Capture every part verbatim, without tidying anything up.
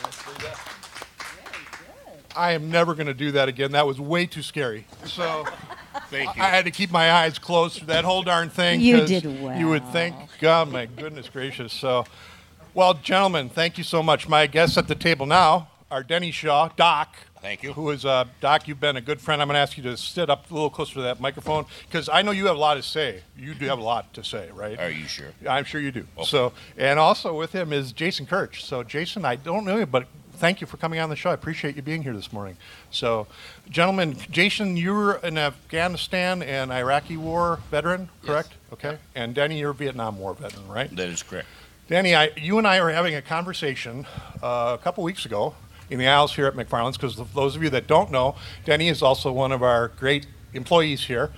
I am never going to do that again. That was way too scary. So Thank you. I had to keep my eyes closed for that whole darn thing. You 'cause did well. You would think, God, my goodness gracious. So, well, gentlemen, thank you so much. My guests at the table now are Denny Shaw, Doc. Thank you. Who is, uh, Doc, you've been a good friend. I'm going to ask you to sit up a little closer to that microphone because I know you have a lot to say. You do have a lot to say, right? Are you sure? I'm sure you do. Okay. So, and also with him is Jason Kirch. So, Jason, I don't know you, but thank you for coming on the show. I appreciate you being here this morning. So, gentlemen, Jason, you're an Afghanistan and Iraqi war veteran, correct? Yes. Okay. And Denny, you're a Vietnam War veteran, right? That is correct. Danny, I, you and I were having a conversation uh, a couple weeks ago in the aisles here at McFarland's, because those of you that don't know, Denny is also one of our great employees here,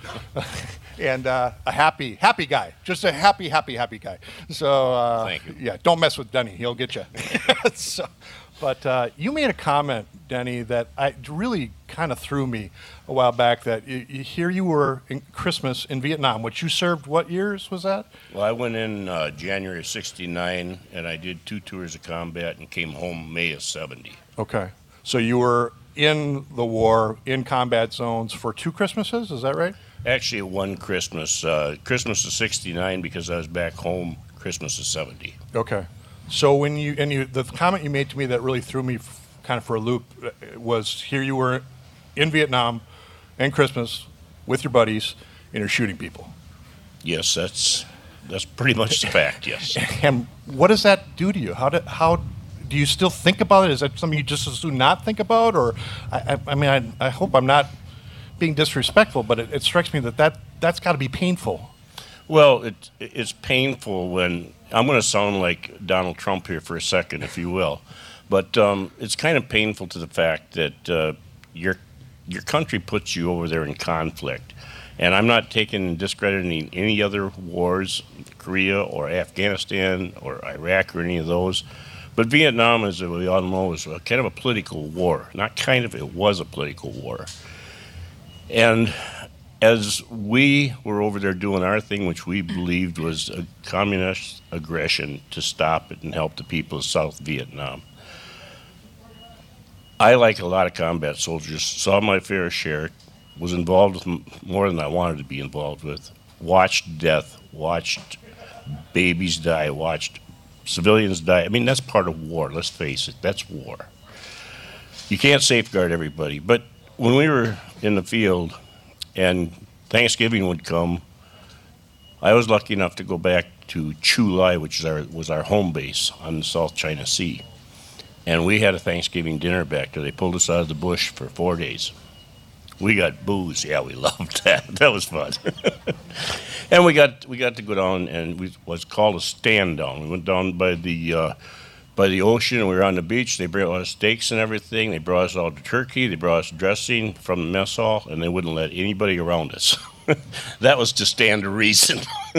and uh, a happy, happy guy, just a happy, happy, happy guy. So, uh, Thank you. Yeah, don't mess with Denny; he'll get you. so, but uh, you made a comment, Denny, that I really kind of threw me a while back. That you, you, here you were in Christmas in Vietnam, which you served. What years was that? Well, I went in uh, January of sixty-nine, and I did two tours of combat and came home May of seventy. Okay. So you were in the war, in combat zones for two Christmases, is that right? Actually, one Christmas. Uh, Christmas of sixty-nine because I was back home. Christmas of seventy. Okay. So when you, and you, the comment you made to me that really threw me f- kind of for a loop uh, was here you were in Vietnam and Christmas with your buddies and you're shooting people. Yes, that's that's pretty much the fact, yes. And what does that do to you? How do, how do you still think about it? Is that something you just as soon not think about? Or, I, I, I mean, I, I hope I'm not being disrespectful, but it, it strikes me that, that that's got to be painful. Well, it, it's painful when, I'm going to sound like Donald Trump here for a second, if you will, but um, it's kind of painful to the fact that uh, your your country puts you over there in conflict. And I'm not taking and discrediting any other wars, Korea or Afghanistan or Iraq or any of those. But Vietnam, as we all know, is a kind of a political war. Not kind of, it was a political war. And as we were over there doing our thing, which we believed was a communist aggression to stop it and help the people of South Vietnam, I, like a lot of combat soldiers, saw my fair share, was involved with m- more than I wanted to be involved with, watched death, watched babies die, watched civilians die. I mean, that's part of war, let's face it, that's war. You can't safeguard everybody, but when we were in the field and Thanksgiving would come, I was lucky enough to go back to Chu Lai, which is our, was our home base on the South China Sea. And we had a Thanksgiving dinner back there. They pulled us out of the bush for four days. We got booze. Yeah, we loved that. That was fun. And we got we got to go down, and we was called a stand down. We went down by the uh, by the ocean, and we were on the beach. They brought us steaks and everything. They brought us all the turkey. They brought us dressing from the mess hall, and they wouldn't let anybody around us. That was to stand to reason.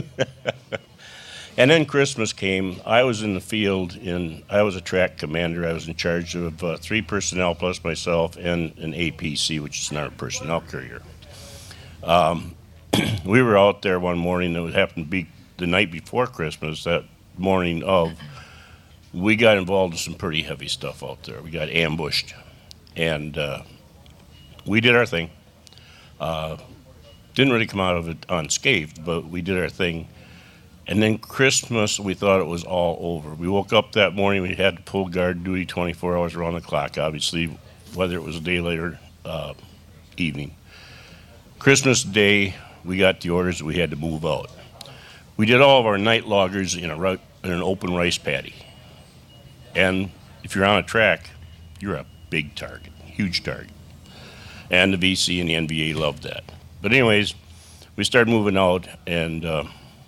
And then Christmas came. I was in the field. In I was a track commander. I was in charge of uh, three personnel plus myself and an A P C, which is an armored personnel carrier. Um, we were out there one morning. It would happen to be the night before Christmas. That morning of, we got involved in some pretty heavy stuff out there. We got ambushed, and uh, we did our thing. Uh, didn't really come out of it unscathed, but we did our thing. And then Christmas, we thought it was all over. We woke up that morning, we had to pull guard duty twenty-four hours around the clock, obviously, whether it was daylight or uh, evening. Christmas Day, we got the orders that we had to move out. We did all of our night loggers in, a, in an open rice paddy. And if you're on a track, you're a big target, huge target. And the V C and the N V A loved that. But anyways, we started moving out, and uh,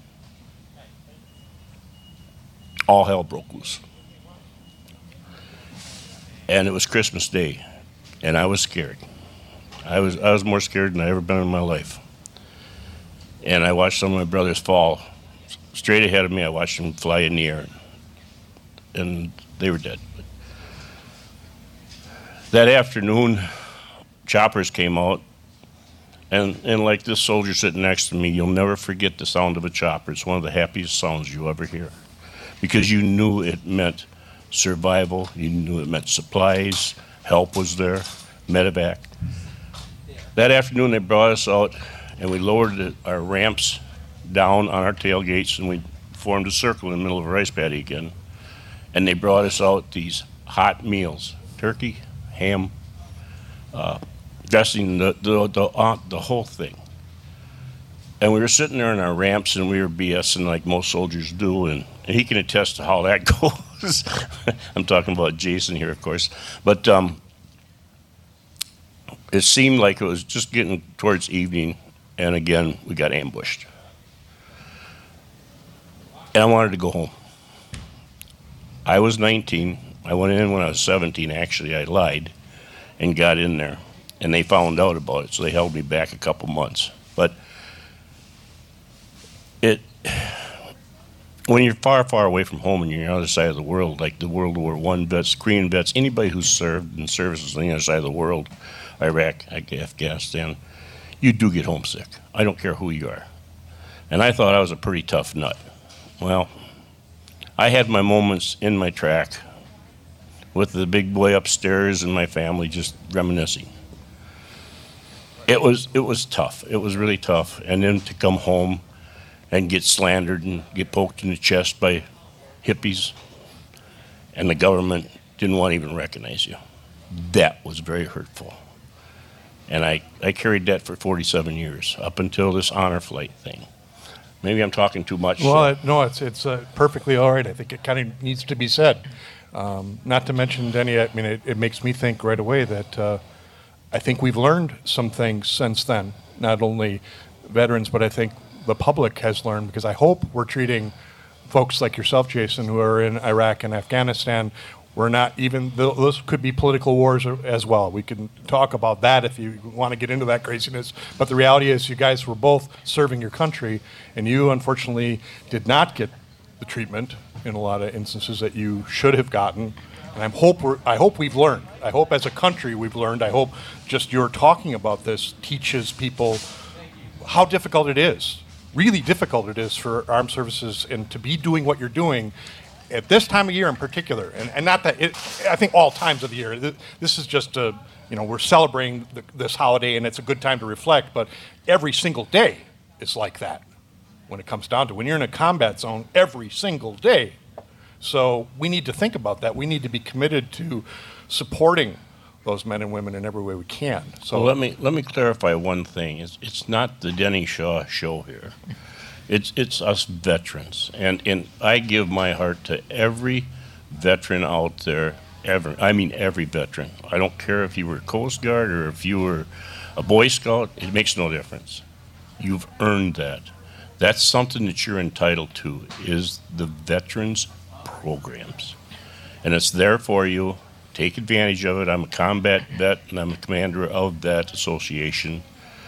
all hell broke loose. And it was Christmas Day, and I was scared. I was I was more scared than I ever been in my life. And I watched some of my brothers fall straight ahead of me. I watched them fly in the air, and they were dead. That afternoon, choppers came out, and, and like this soldier sitting next to me, you'll never forget the sound of a chopper. It's one of the happiest sounds you ever hear, because you knew it meant survival. You knew it meant supplies, help was there, medevac. That afternoon they brought us out and we lowered the, our ramps down on our tailgates and we formed a circle in the middle of a rice paddy again. And they brought us out these hot meals, turkey, ham, uh, dressing, the, the, the, uh, the whole thing. And we were sitting there in our ramps and we were BSing like most soldiers do, and, and he can attest to how that goes. I'm talking about Jason here, of course. But um, it seemed like it was just getting towards evening, and again, we got ambushed. And I wanted to go home. I was nineteen. I went in when I was seventeen, actually. I lied and got in there. And they found out about it, so they held me back a couple months. But it, when you're far, far away from home and you're on the other side of the world, like the World War One vets, Korean vets, anybody who's served in services on the other side of the world, Iraq, Afghanistan, you do get homesick. I don't care who you are. And I thought I was a pretty tough nut. Well, I had my moments in my track with the big boy upstairs and my family just reminiscing. It was it was tough. It was really tough. And then to come home and get slandered and get poked in the chest by hippies, and the government didn't want to even recognize you. That was very hurtful. And I, I carried that for forty-seven years, up until this honor flight thing. Maybe I'm talking too much. Well, uh, no, it's it's uh, perfectly all right. I think it kind of needs to be said. Um, not to mention, Denny, I mean, it, it makes me think right away that uh, I think we've learned some things since then. Not only veterans, but I think the public has learned, because I hope we're treating folks like yourself, Jason, who are in Iraq and Afghanistan. We're not even, those could be political wars as well. We can talk about that if you want to get into that craziness. But the reality is you guys were both serving your country, and you unfortunately did not get the treatment in a lot of instances that you should have gotten. And I hope we're, I hope we've learned. I hope as a country we've learned. I hope just your talking about this teaches people how difficult it is, really difficult it is for armed services and to be doing what you're doing at this time of year in particular, and, and not that it, I think all times of the year. This is just a, you know, we're celebrating the, this holiday, and it's a good time to reflect. But every single day is like that. When it comes down to when you're in a combat zone, every single day. So we need to think about that. We need to be committed to supporting those men and women in every way we can. So well, let me let me clarify one thing. It's it's not the Denny Shaw show here. It's it's us veterans, and, and I give my heart to every veteran out there, ever. I mean every veteran. I don't care if you were Coast Guard or if you were a Boy Scout, it makes no difference. You've earned that. That's something that you're entitled to, is the veterans programs. And it's there for you. Take advantage of it. I'm a combat vet, and I'm a commander of that association.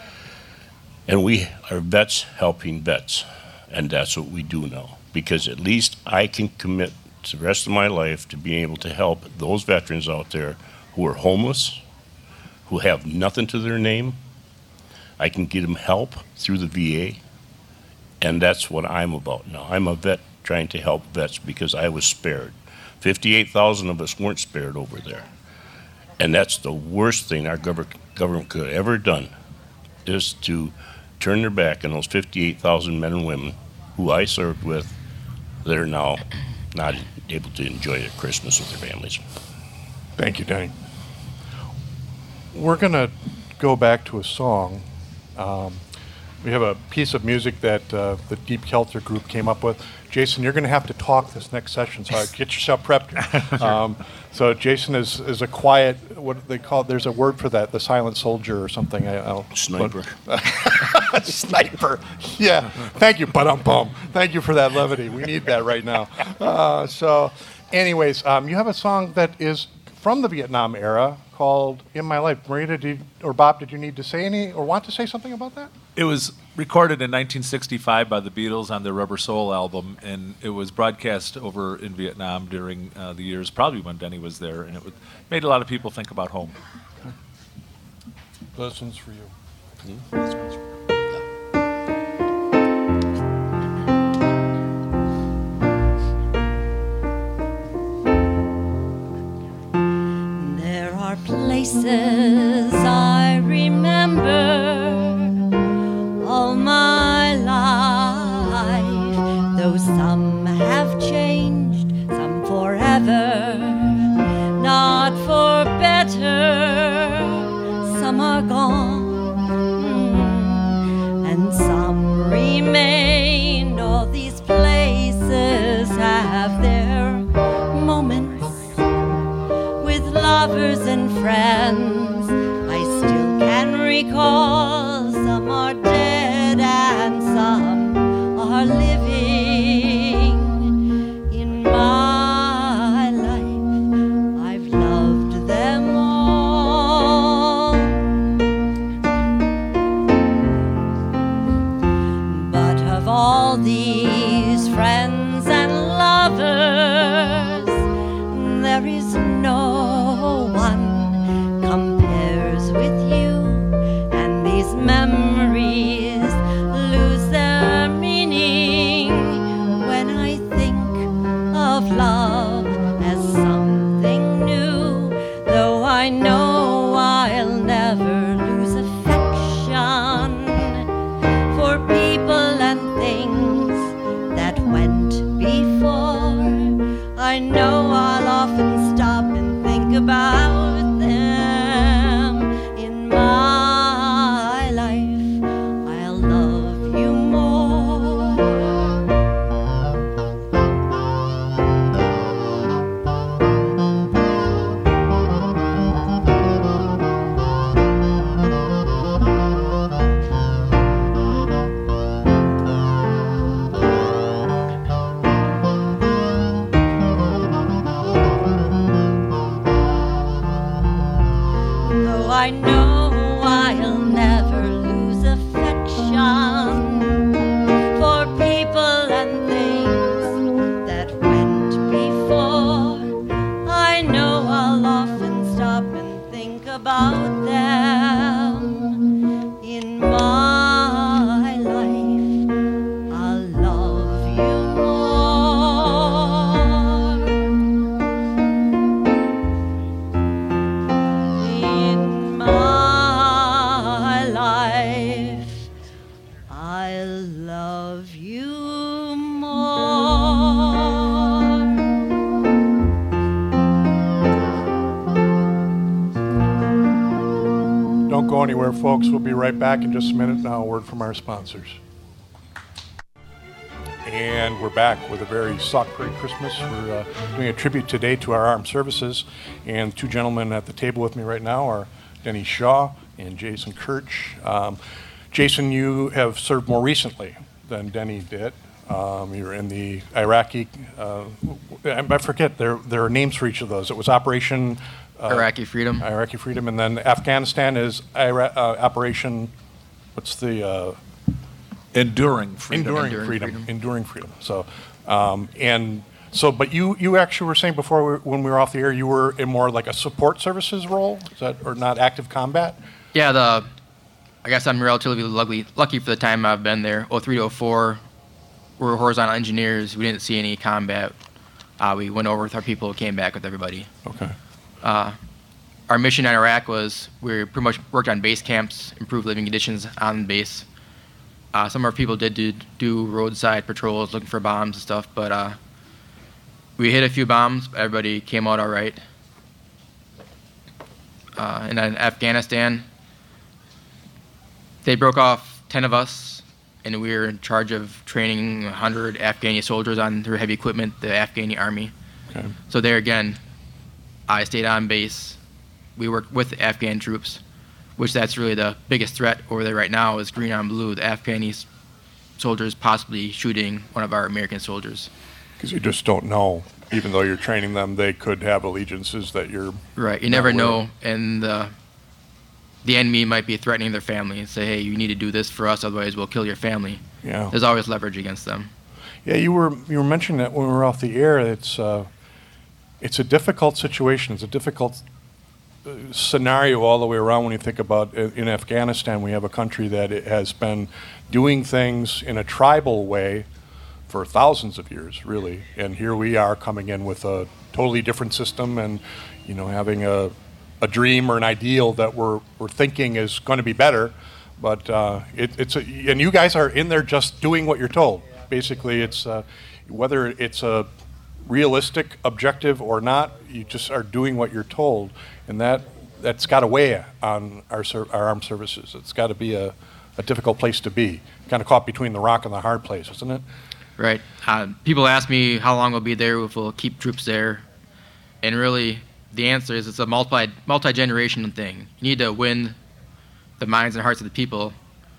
And we are vets helping vets, and that's what we do now. Because at least I can commit to the rest of my life to being able to help those veterans out there who are homeless, who have nothing to their name. I can get them help through the V A, and that's what I'm about now. I'm a vet trying to help vets because I was spared. fifty-eight thousand of us weren't spared over there. And that's the worst thing our gov- government could have ever done, is to turn their back on those fifty-eight thousand men and women who I served with that are now not able to enjoy their Christmas with their families. Thank you, Danny. We're going to go back to a song. Um, we have a piece of music that uh, the Deep Kelter group came up with. Jason, you're going to have to talk this next session, so get yourself prepped. Sure. um, so Jason is, is a quiet, what do they call it? There's a word for that, the silent soldier or something. I, I'll, Sniper. Sniper. Yeah. Thank you, ba-dum-bum. Thank you for that levity. We need that right now. Uh, so anyways, um, you have a song that is from the Vietnam era called In My Life. Marita, did, or Bob, did you need to say any or want to say something about that? It was recorded in nineteen sixty-five by the Beatles on their Rubber Soul album, and it was broadcast over in Vietnam during uh, the years, probably when Denny was there, and it would, made a lot of people think about home. This one's for you. Mm-hmm. faces I remember all my life, though some have changed, some forever, not for better, some are gone, mm, and some remain. All these places have their moments with lovers and friends. I still can recall, some are dead and some are living. In my life I've loved them all, but of all these friends and lovers, there is no one compares with you, and these memories lose their meaning when I think of love as something new, though I know I'll never lose affection for people and things that went before. I know I'll often stop and think about them. In my life I'll love you more. Though I know I'll never lose affection for people and things that went before, I know I'll often stop and think about them. In my life I'll love you more. In my life I'll love you more. Don't go anywhere, folks. We'll be right back in just a minute. Now, a word from our sponsors. And we're back with a very Sauk Prairie Christmas. We're uh, doing a tribute today to our armed services. And two gentlemen at the table with me right now are Denny Shaw and Jason Kirch. Um, Jason, you have served more recently than Denny did. Um, you're in the Iraqi, uh, I I forget, there, there are names for each of those. It was Operation uh, Iraqi Freedom. Iraqi Freedom, and then Afghanistan is Ira- uh, Operation, what's the, uh, Enduring freedom. Enduring, Enduring freedom. freedom. Enduring freedom. So, um, and so, but you, you actually were saying before we, when we were off the air, you were in more like a support services role, is that, or not active combat? Yeah, the I guess I'm relatively lucky, lucky for the time I've been there. oh three to oh four, we're horizontal engineers. We didn't see any combat. Uh, we went over with our people, came back with everybody. Okay. Uh, our mission in Iraq was we pretty much worked on base camps, improved living conditions on base. Uh, some of our people did do, do roadside patrols, looking for bombs and stuff, but uh, we hit a few bombs. But everybody came out all right. Uh, and then Afghanistan, they broke off ten of us, and we were in charge of training one hundred Afghani soldiers on their heavy equipment, the Afghani army. Okay. So there again, I stayed on base. We worked with the Afghan troops, which that's really the biggest threat over there right now is green on blue, the Afghani s- soldiers possibly shooting one of our American soldiers. Because you just don't know, even though you're training them, they could have allegiances that you're. Right, you not never aware of. know, and the the enemy might be threatening their family and say, hey, you need to do this for us, otherwise we'll kill your family. Yeah. There's always leverage against them. Yeah, you were you were mentioning that when we were off the air. It's uh, it's a difficult situation. It's a difficult uh, scenario all the way around when you think about uh, in Afghanistan. We have a country that it has been doing things in a tribal way for thousands of years, really. And here we are coming in with a totally different system, and you know having a a dream or an ideal that we're, we're thinking is going to be better. But uh, it, it's a, and you guys are in there just doing what you're told. Basically, it's uh, whether it's a realistic objective or not, you just are doing what you're told, and that that's got to weigh on our ser- our armed services. It's got to be a, a difficult place to be, kind of caught between the rock and the hard place, isn't it? Right. Uh, people ask me how long we'll be there, if we'll keep troops there, and really, the answer is it's a multi multi generational thing. You need to win the minds and hearts of the people,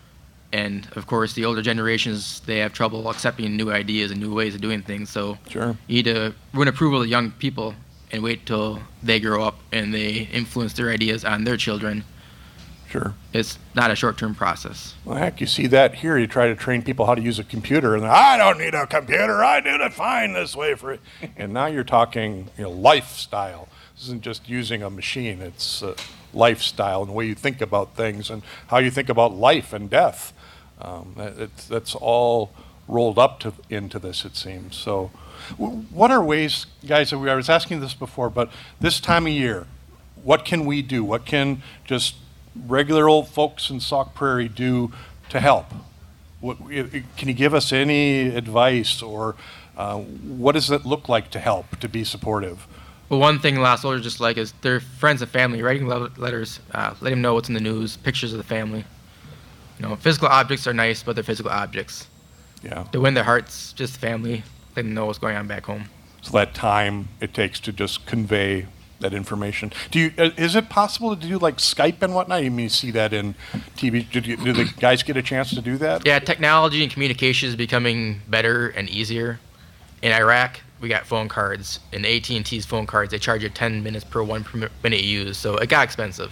and of course, the older generations, they have trouble accepting new ideas and new ways of doing things. So Sure. you need to win approval of the young people and wait till they grow up and they influence their ideas on their children. Sure. It's not a short-term process. Well, heck, you see that here. You try to train people how to use a computer, and I don't need a computer. I did it fine this way for it. And now you're talking, you know, lifestyle. This isn't just using a machine. It's uh, lifestyle and the way you think about things and how you think about life and death. Um, that, it's, that's all rolled up to, into this, it seems. So, w- what are ways, guys? I was asking this before, but this time of year, what can we do? What can just regular old folks in Sauk Prairie do to help? What, can you give us any advice, or uh, what does it look like to help, to be supportive? Well, one thing last soldiers just like is their friends and family writing le- letters, uh, let them know what's in the news, pictures of the family. You know, physical objects are nice, but they're physical objects. Yeah. To win their hearts, just family, let them know what's going on back home. So that time it takes to just convey that information. Do you? uh, Is it possible to do like Skype and whatnot? You mean you see that in T V? Do, you, do the guys get a chance to do that? Yeah, technology and communication is becoming better and easier. In Iraq, we got phone cards. In A T and T's phone cards, they charge you ten minutes per one per minute you use, so it got expensive.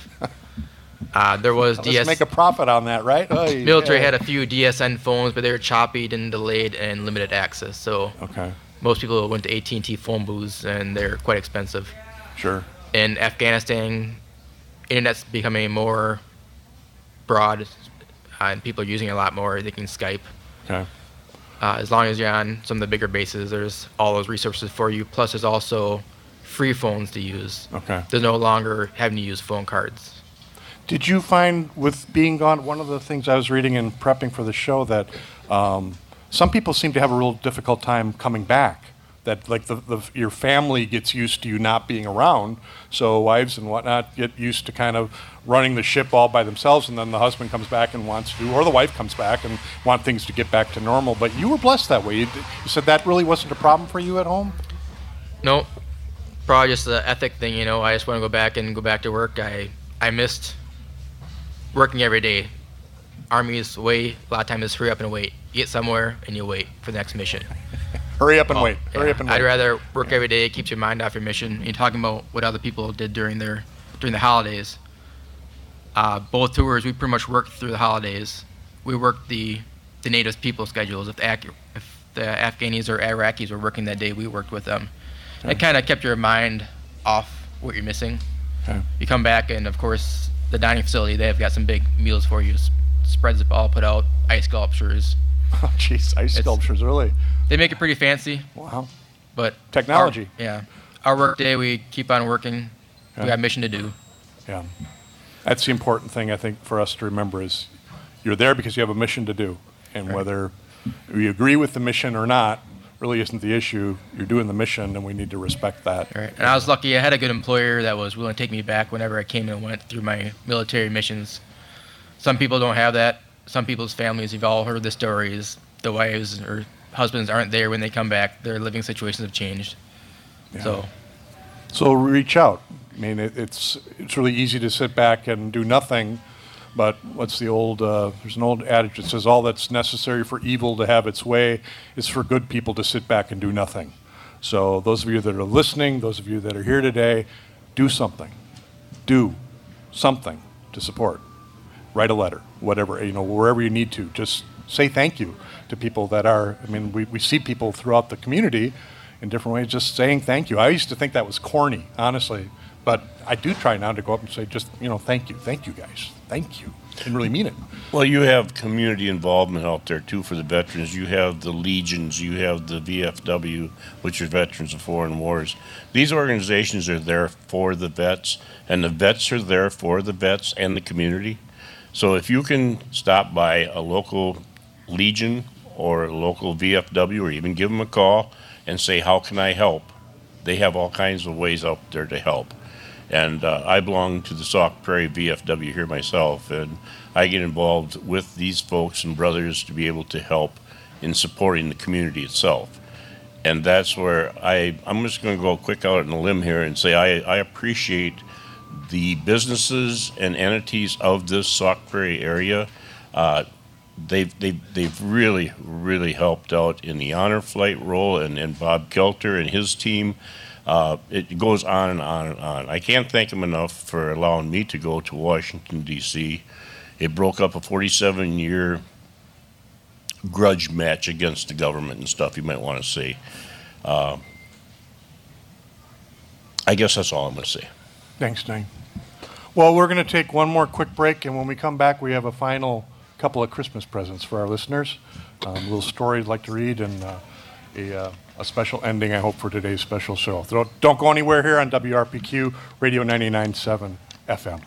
Uh, there was Let's D S. make a profit on that, right? Oh, Military yeah. had a few D S N phones, but they were choppy and delayed and limited access. So Okay, most people went to A T and T phone booths, and they're quite expensive. sure. In Afghanistan, internet's becoming more broad, uh, and people are using it a lot more. They can Skype. Okay, Uh, as long as you're on some of the bigger bases, there's all those resources for you. Plus, there's also free phones to use. okay. There's no longer having to use phone cards. Did you find with being gone, one of the things I was reading and prepping for the show, that um, some people seem to have a real difficult time coming back? That like the, the your family gets used to you not being around, so wives and whatnot get used to kind of running the ship all by themselves, and then the husband comes back and wants to, or the wife comes back and want things to get back to normal. But you were blessed that way. You, you said that really wasn't a problem for you at home? No, probably just the ethic thing, you know. I just want to go back and go back to work. I I missed working every day. Army's way, a lot of times is hurry up and wait. You get somewhere and you wait for the next mission. Hurry up and Well, wait. Hurry yeah, up and wait. I'd rather work every day. It keeps your mind off your mission. You're talking about what other people did during their during the holidays. Uh, both tours, we pretty much worked through the holidays. We worked the the native people schedules. If the, Ac- if the Afghanis or Iraqis were working that day, we worked with them. Okay. It kind of kept your mind off what you're missing. Okay. You come back, and of course, the dining facility, they've got some big meals for you. S- Spreads all put out, ice sculptures. Oh, jeez, ice It's- sculptures, really? They make it pretty fancy, Wow. but Technology. Our, yeah, our work day, we keep on working. Yeah. We got a mission to do. Yeah. That's the important thing, I think, for us to remember is you're there because you have a mission to do. And Right. whether we agree with the mission or not really isn't the issue. You're doing the mission, and we need to respect that. Right. And I was lucky. I had a good employer that was willing to take me back whenever I came and went through my military missions. Some people don't have that. Some people's families, you've all heard the stories. The wives or husbands aren't there when they come back. Their living situations have changed. Yeah. So, So reach out. I mean, it, it's it's really easy to sit back and do nothing. But what's the old? Uh, there's an old adage that says, "All that's necessary for evil to have its way is for good people to sit back and do nothing." So those of you that are listening, those of you that are here today, do something. Do something to support. Write a letter, whatever, you know, wherever you need to. Just say thank you to people that are. I mean, we, we see people throughout the community in different ways just saying thank you. I used to think that was corny, honestly, but I do try now to go up and say just, you know, thank you, thank you guys. thank you and really mean it. Well, you have community involvement out there too for the veterans. You have the Legions, you have the V F W, which are Veterans of Foreign Wars. These organizations are there for the vets, and the vets are there for the vets and the community. So if you can stop by a local Legion or a local V F W, or even give them a call and say, how can I help? They have all kinds of ways out there to help. And uh, I belong to the Sauk Prairie V F W here myself, and I get involved with these folks and brothers to be able to help in supporting the community itself. And that's where I, I'm just going to go quick out on a limb here and say I, I appreciate the businesses and entities of this Sauk Prairie area. Uh, they've, they've, they've really, really helped out in the honor flight role, and, and Bob Kelter and his team. Uh, it goes on and on and on. I can't thank him enough for allowing me to go to Washington, D C It broke up a forty-seven year grudge match against the government and stuff, you might want to say. Uh, I guess that's all I'm going to say. Thanks, Dane. Well, we're going to take one more quick break, and when we come back, we have a final couple of Christmas presents for our listeners. Um, a little story I'd like to read, and uh, a, uh, a special ending, I hope, for today's special show. Don't, don't go anywhere here on W R P Q Radio ninety-nine point seven F M.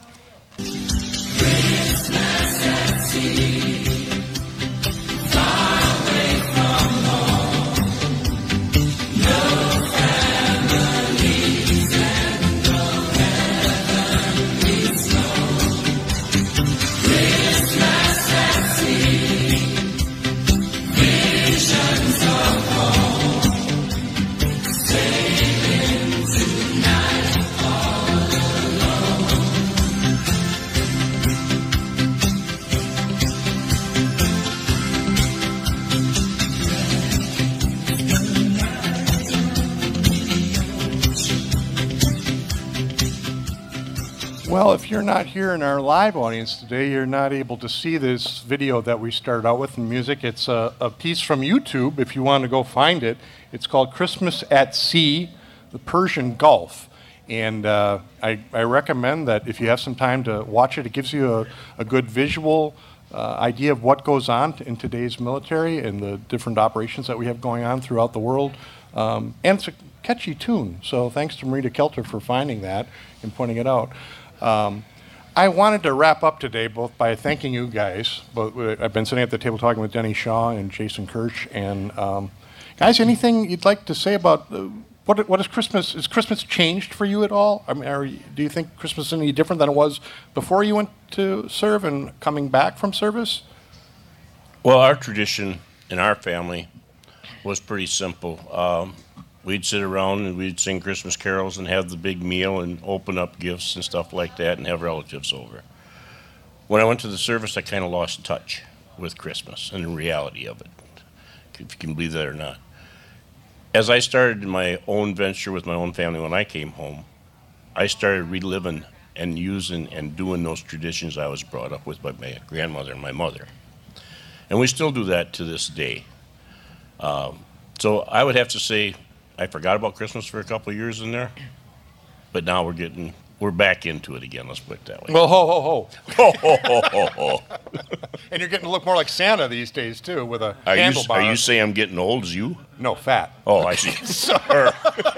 Well, if you're not here in our live audience today, you're not able to see this video that we started out with in music. It's a, a piece from YouTube, if you want to go find it. It's called Christmas at Sea, the Persian Gulf. And uh, I, I recommend that if you have some time to watch it, it gives you a, a good visual uh, idea of what goes on in today's military and the different operations that we have going on throughout the world. Um, and it's a catchy tune, so thanks to Marita Kelter for finding that and pointing it out. Um, I wanted to wrap up today both by thanking you guys. Both, I've been sitting at the table talking with Denny Shaw and Jason Kirsch. And um, guys, anything you'd like to say about uh, what what is Christmas? Is Christmas changed for you at all? I mean, are you, do you think Christmas is any different than it was before you went to serve and coming back from service? Well, our tradition in our family was pretty simple. Um, We'd sit around and we'd sing Christmas carols and have the big meal and open up gifts and stuff like that and have relatives over. When I went to the service, I kind of lost touch with Christmas and the reality of it, if you can believe that or not. As I started my own venture with my own family when I came home, I started reliving and using and doing those traditions I was brought up with by my grandmother and my mother. And we still do that to this day. Um, so I would have to say, I forgot about Christmas for a couple of years in there, but now we're getting, we're back into it again, let's put it that way. Well, ho, ho, ho. Ho, ho, ho, ho, ho. And you're getting to look more like Santa these days, too, with a Are you, handlebar. are you saying I'm getting old as you? No, fat. Oh, I see. Fat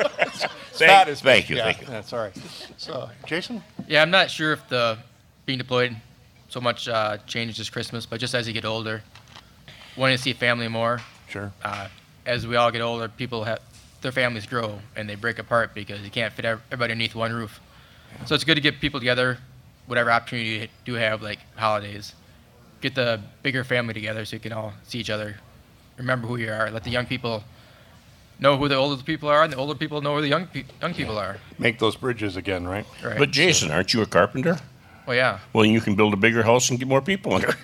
Thank, is thank you, yeah, thank you. That's all right. So, Jason? Yeah, I'm not sure if the being deployed so much uh, changes this Christmas, but just as you get older, wanting to see family more. Sure. Uh, as we all get older, people have their families grow and they break apart because you can't fit everybody underneath one roof. So it's good to get people together, whatever opportunity you do have, like holidays. Get the bigger family together so you can all see each other, remember who you are. Let the young people know who the older people are, and the older people know who the young pe- young people are. Make those bridges again, right? Right. But Jason, aren't you a carpenter? Well, yeah. Well, you can build a bigger house and get more people in there.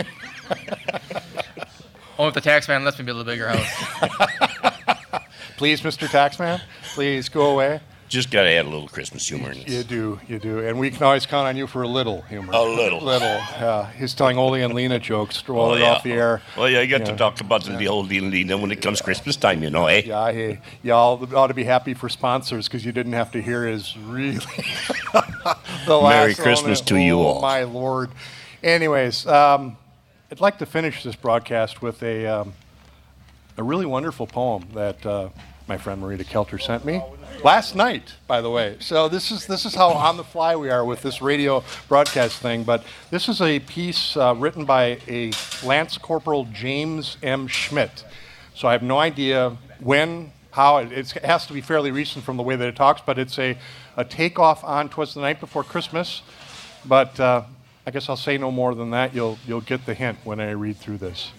Only if the tax man lets me build a bigger house. Please, Mister Taxman, please go away. Just got to add a little Christmas humor in You this. do, you do. And we can always count on you for a little humor. A little. Little. Uh, he's telling Ole and Lena jokes, Oh, rolling yeah. off the air. Well, yeah, you got Yeah. to talk about the old deal when it comes Christmas time, you know, eh? Yeah, hey, y'all ought to be happy for sponsors because you didn't have to hear his really the last Merry Christmas one. to you Oh, all. my Lord. Anyways, um, I'd like to finish this broadcast with a, um, a really wonderful poem that uh, my friend Marita Kelter sent me last night, by the way. So this is this is how on the fly we are with this radio broadcast thing. But this is a piece uh, written by a Lance Corporal James M. Schmidt. So I have no idea when, how. It, it has to be fairly recent from the way that it talks, but it's a, a takeoff on "'Twas the Night Before Christmas." But uh, I guess I'll say no more than that. You'll you'll get the hint when I read through this.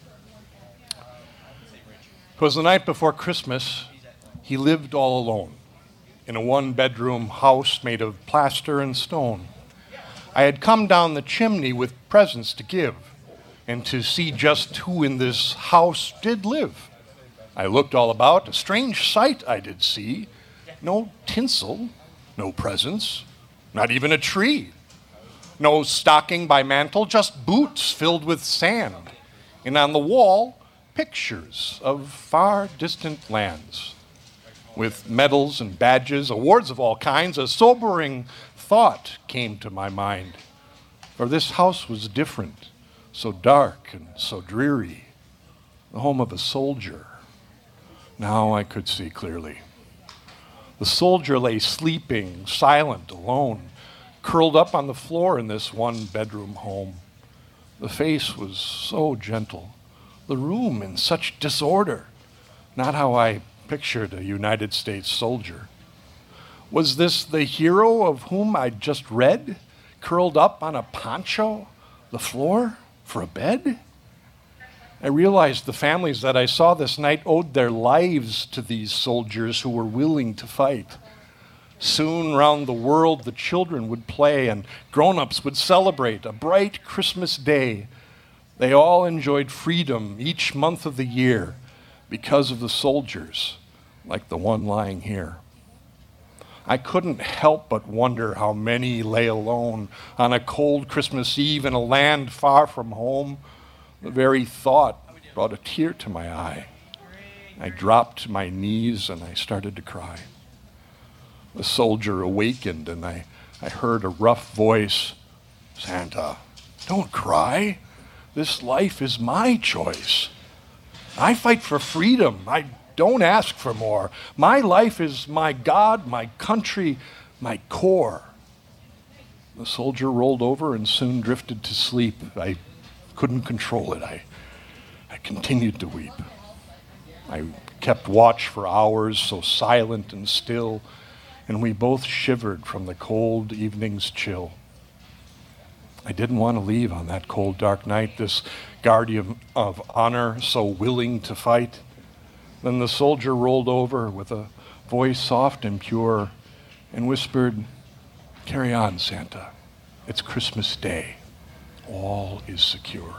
"'Twas the night before Christmas. He lived all alone in a one-bedroom house made of plaster and stone. I had come down the chimney with presents to give, and to see just who in this house did live. I looked all about, a strange sight I did see. No tinsel, no presents, not even a tree. No stocking by mantle, just boots filled with sand. And on the wall, pictures of far distant lands. With medals and badges, awards of all kinds, a sobering thought came to my mind. For this house was different, so dark and so dreary, the home of a soldier. Now I could see clearly. The soldier lay sleeping, silent, alone, curled up on the floor in this one-bedroom home. The face was so gentle, the room in such disorder, not how I pictured a United States soldier. Was this the hero of whom I'd just read, curled up on a poncho, the floor, for a bed? I realized the families that I saw this night owed their lives to these soldiers who were willing to fight. Soon round the world the children would play and grown-ups would celebrate a bright Christmas day. They all enjoyed freedom each month of the year because of the soldiers, like the one lying here. I couldn't help but wonder how many lay alone on a cold Christmas Eve in a land far from home. The very thought brought a tear to my eye. I dropped to my knees and I started to cry. The soldier awakened and I, I heard a rough voice, "Santa, don't cry. This life is my choice. I fight for freedom. I don't ask for more. My life is my God, my country, my core." The soldier rolled over and soon drifted to sleep. I couldn't control it. I, I continued to weep. I kept watch for hours, so silent and still, and we both shivered from the cold evening's chill. I didn't want to leave on that cold, dark night, this guardian of honor so willing to fight. Then the soldier rolled over with a voice soft and pure and whispered, "Carry on, Santa. It's Christmas Day. All is secure."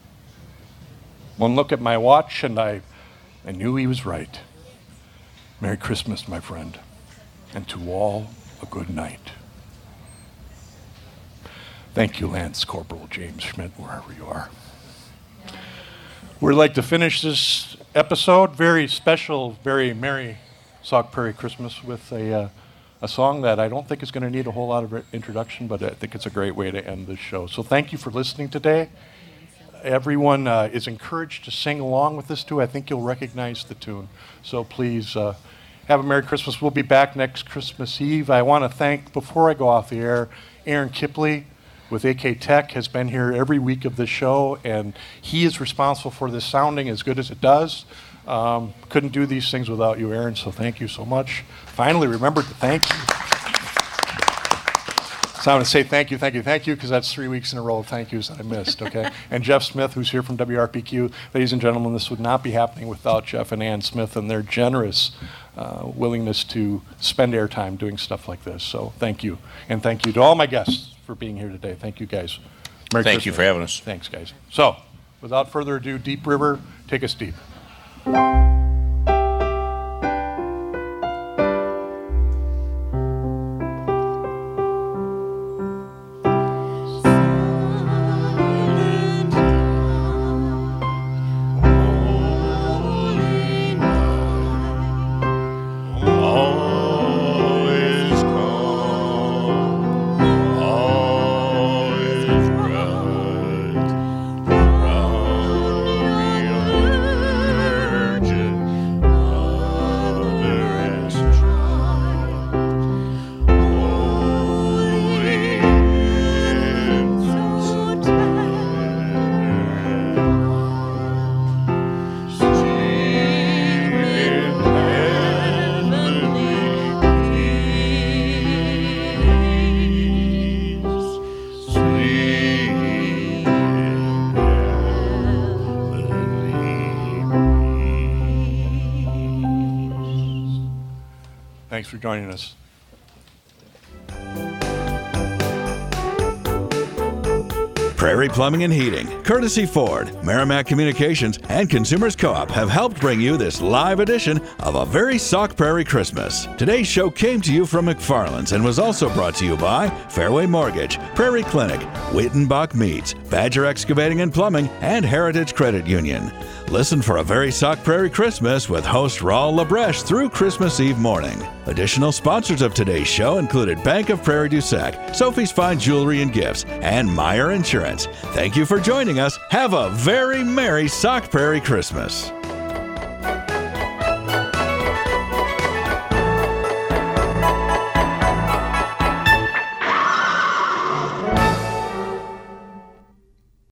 One look at my watch and I, I knew he was right. Merry Christmas, my friend, and to all a good night. Thank you, Lance Corporal James Schmidt, wherever you are. We'd like to finish this episode, very special, very merry Sauk Prairie Christmas, with a, uh, a song that I don't think is going to need a whole lot of introduction, but I think it's a great way to end this show. So thank you for listening today. Everyone uh, is encouraged to sing along with this too. I think you'll recognize the tune. So please uh, have a Merry Christmas. We'll be back next Christmas Eve. I want to thank, before I go off the air, Aaron Kipley with A K Tech has been here every week of the show, and he is responsible for this sounding as good as it does. Um, couldn't do these things without you, Aaron, so thank you so much. Finally remembered to thank you. So I'm going to say thank you, thank you, thank you, because that's three weeks in a row of thank yous that I missed, okay? And Jeff Smith, who's here from W R P Q. Ladies and gentlemen, this would not be happening without Jeff and Ann Smith and their generous uh, willingness to spend airtime doing stuff like this. So thank you. And thank you to all my guests for being here today. Thank you, guys. Merry Thank you Christmas. for having us. Thanks, guys. So, without further ado, Deep River, take us deep. All is calm, all is bright. for joining us. Prairie Plumbing and Heating, courtesy Ford, Merrimack Communications, and Consumers Co-op have helped bring you this live edition of A Very Sauk Prairie Christmas. Today's show came to you from McFarland's and was also brought to you by Fairway Mortgage, Prairie Clinic, Wittenbach Meats, Badger Excavating and Plumbing, and Heritage Credit Union. Listen for A Very Sauk Prairie Christmas with host Raul Labreche through Christmas Eve morning. Additional sponsors of today's show included Bank of Prairie du Sac, Sophie's Fine Jewelry and Gifts, and Meyer Insurance. Thank you for joining us. Have a very Merry Sauk Prairie Christmas.